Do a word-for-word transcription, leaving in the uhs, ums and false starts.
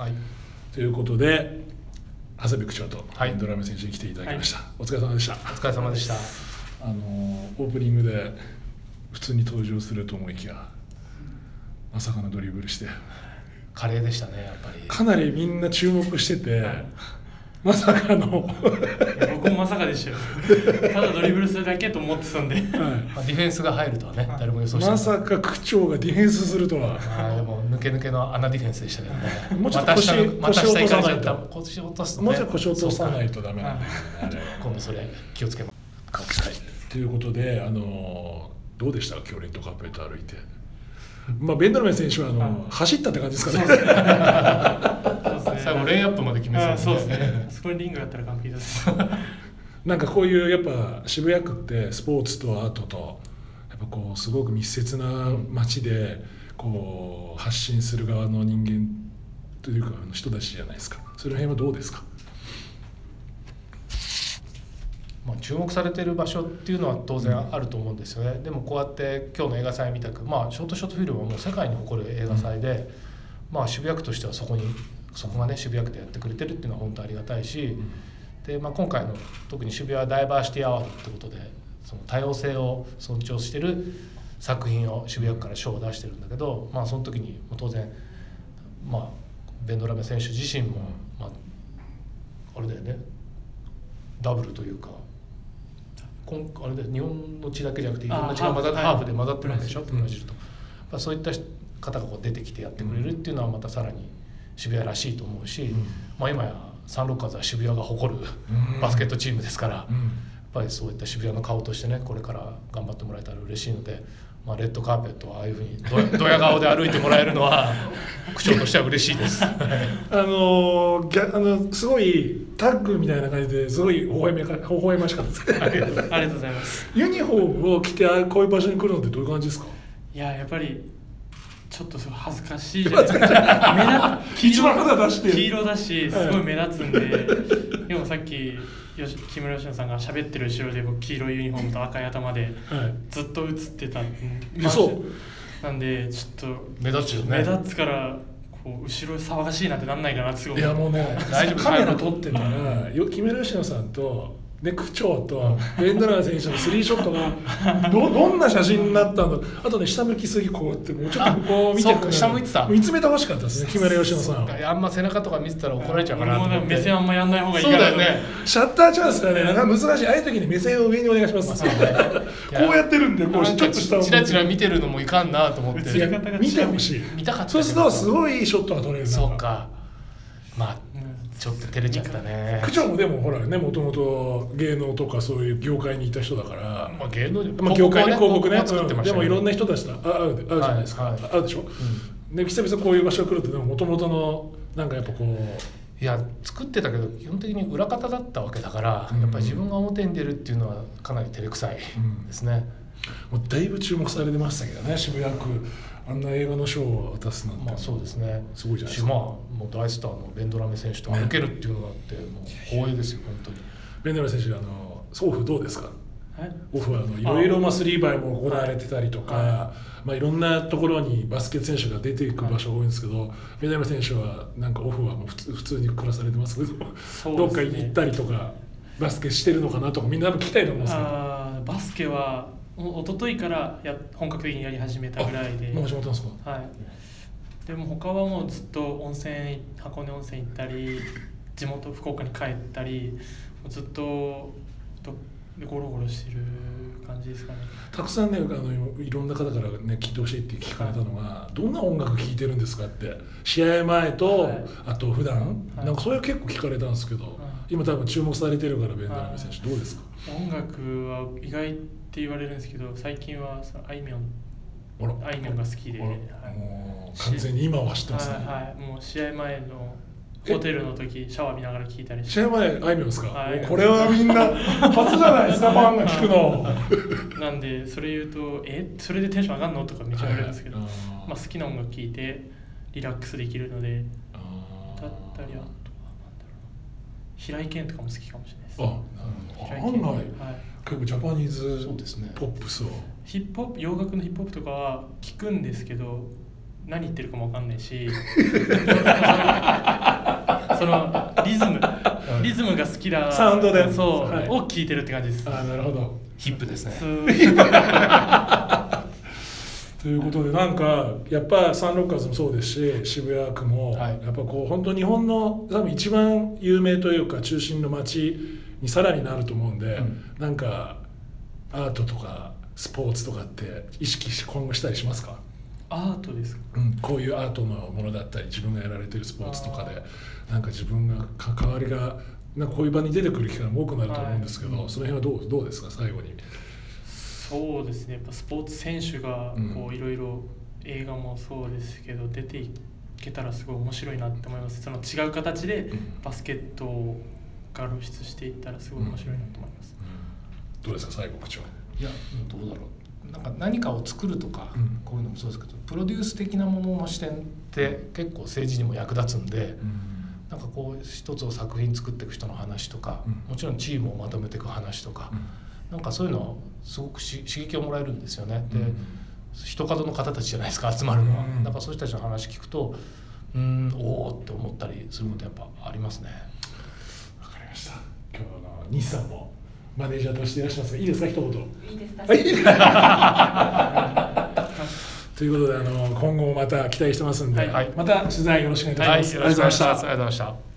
はい、 ということで長谷部区長とドラム選手に来ていただきました、はい、お疲れ様でした。お疲れ様でした。 あのオープニングで普通に登場すると思いきやまさかのドリブルして華麗でしたね。やっぱりかなりみんな注目してて、はい、まさかの僕もまさかでしたよただドリブルするだけと思ってたんで、はい、 まあ、ディフェンスが入るとはね、はい、誰も予想してない。 まさか区長がディフェンスするとは。 あでも抜け抜けの穴ディフェンスでしたけどねもうちょっと腰を落とさないと、 腰を落とすと、ね、 もうちょっと腰を落とさないとダメなんだけどね今度それ気をつけます。 はい、ということで、あのどうでした今日レッドカーペット歩いて。まあ、ベンドラメン選手はあの走ったって感じですかね。 最後レイアップまで決めてたんですね。そうですね。そこにリングだったら完璧です。 なんかこういうやっぱ渋谷区ってスポーツとアートとやっぱこうすごく密接な街でこう発信する側の人間というか人たちじゃないですか。その辺はどうですか。 まあ、注目されている場所っていうのは当然あると思うんですよね、うん、でもこうやって今日の映画祭みたく、まあ、ショートショートフィルムはもう世界に誇る映画祭で、うん、まあ、渋谷区としてはそこにそこがね渋谷区でやってくれてるっていうのは本当ありがたいし、うん、で、まあ、今回の特に渋谷ダイバーシティアワードってことでその多様性を尊重してる作品を渋谷区から賞を出してるんだけど、まあ、その時に当然、まあ、ベンドラメ選手自身も、まあ、あれだよねダブルというかあれで日本の血だけじゃなくていろんな血が混ざってハーフで混ざってるわけでしょ、ブラジルと、まあ、そういった方がこう出てきてやってくれるっていうのはまたさらに渋谷らしいと思うし、うん、まあ、今やサンロッカーズは渋谷が誇るバスケットチームですから、うん、やっぱりそういった渋谷の顔としてねこれから頑張ってもらえたら嬉しいので、まあ、レッドカーペットはああいうふうにド, ドヤ顔で歩いてもらえるのは区長としては嬉しいですあのー、あのすごいタッグみたいな感じですごい微笑めか微笑ましかったですありがとうございます。 ユニフォームを着てこういう場所に来るのってどういう感じですか。 いややっぱりちょっと恥ずかしいじゃないですか一番肌出して黄色だしすごい目立つんで、はい、でもさっきよし木村佳乃さんが喋ってる後ろで僕黄色いユニフォームと赤い頭でずっと映ってた、はい、そうなんでちょっと目立つよね。 目立つからこう後ろ騒がしいなんてなんないかなってすごい。 いやもうね大丈夫カメラ撮ってたらよ木村佳乃さんとで区長とベンドラメ選手のスリーショットが ど, どんな写真になったんだ。あとね下向きすぎこうやってもうちょっとこう見てくる下向いてた見つめてほしかったですね木村佳乃さんは。 あんま背中とか見てたら怒られちゃうかなと思って。 目線あんまやんない方がいいから。 そうだよね。 シャッターチャンスがねなんか難しい。ああいう時に目線を上にお願いします、まあ、こうやってるんでこうちょっと下をチラチラ見てるのもいかんなと思って。 いや見てほしい。 見たかった。 そうするとすごいいいショットが撮れる。 そうかまあちょっと照れちゃったね。 区長もでもほらねもともと芸能とかそういう業界にいた人だから、 まあ、芸能まあ、業界ね広告ね、 ね、 でもいろんな人たちと会うじゃないですか、はいはい、会うでしょ、うん、で久々こういう場所が来るともともとのなんかやっぱこういや作ってたけど基本的に裏方だったわけだから、うん、やっぱり自分が表に出るっていうのはかなり照れくさいですね、 うん、もうだいぶ注目されてましたけどね渋谷区あんな映画の賞を渡すなんて。 まあそうですね。 すごいじゃないですか。 まあもう大スターのベンドラメ選手と歩けるっていうのがあって、ね、もう光栄ですよ本当に。 ベンドラメ選手あのオフどうですか。オフはあのいろいろまあスリーバイも行われてたりとか、はい、まあいろんなところにバスケ選手が出ていく場所が多いんですけど、はい、ベンドラメ選手はなんかオフはもう普通普通に暮らされてますけど、ね、どっか行ったりとかバスケしてるのかなとかみんな聞きたいと思うんですけど。 あバスケは一昨日からや本格的にやり始めたぐらいで。 もう始まったんですか。 はい。でも他はもうずっと温泉箱根温泉行ったり地元福岡に帰ったりずっとゴロゴロしてる感じですかね。 たくさんねあのいろんな方からね聞いてほしいって聞かれたのが、はい、どんな音楽聴いてるんですかって試合前と、はい、あと普段、はい、なんかそれ結構聞かれたんですけど、はい、今多分注目されてるからベンドラメ選手どうですか。 音楽は意外って言われるんですけど最近はあいみょんあいみょんが好きで、はい、 もう完全に今は知ってますね。 はい、はい、もう試合前のホテルの時シャワー見ながら聞いたりして。 試合前あいみょんですか。はい、これはみんな初じゃないですかファンが聞くのなんでそれ言うとえそれでテンション上がるのとかめっちゃ言われるんですけど、はい、まあ、好きな音楽聴いてリラックスできるのでだったりあとはなんだろう平井堅とかも好きかもしれないです。 あ、案外、はい、結構ジャパニーズポップスを、ね、 ヒップホップ洋楽のヒップホップとかは聞くんですけど何言ってるかも分かんないしズムが好きだサウンドでそう、 はい、 を聞いてるって感じです。 ああなるほど、 ヒップですね。 ということでなんかやっぱサンロッカーズもそうですし渋谷区もはいやっぱこう本当日本の多分一番有名というか中心の街にさらになると思うんで、うん、なんかアートとかスポーツとかって意識し今後したりしますか？ アートですか、 うん、こういうアートのものだったり自分がやられてるスポーツとかでなんか自分が関わりがなんかこういう場に出てくる機会も多くなると思うんですけど、はい、その辺はどう、どうですか最後に。 そうですね、やっぱスポーツ選手がこういろいろ映画もそうですけど出ていけたらすごい面白いなって思います。その違う形でバスケットが露出していったらすごい面白いなと思います、 うんうん、どうですか最後区長。 いやどうだろう、なんか何かを作るとか、うん、こういうのもそうですけどプロデュース的なものの視点って結構政治にも役立つんで、うん、なんかこう一つを作品作っていく人の話とか、うん、もちろんチームをまとめていく話とか、うん、なんかそういうのすごくし刺激をもらえるんですよね。で、うん、人角の方たちじゃないですか集まるのは、うん、なんかそういう人たちの話聞くとうーんおおって思ったりすることやっぱありますね。 わかりました。今日の西さんもマネージャーとしていらっしゃいますがいいですか一言。 いいですか。 ということであの今後もまた期待してますんで、 はい、 また取材よろしくお願いいたします。 はい、ありがとうございました。ありがとうございました。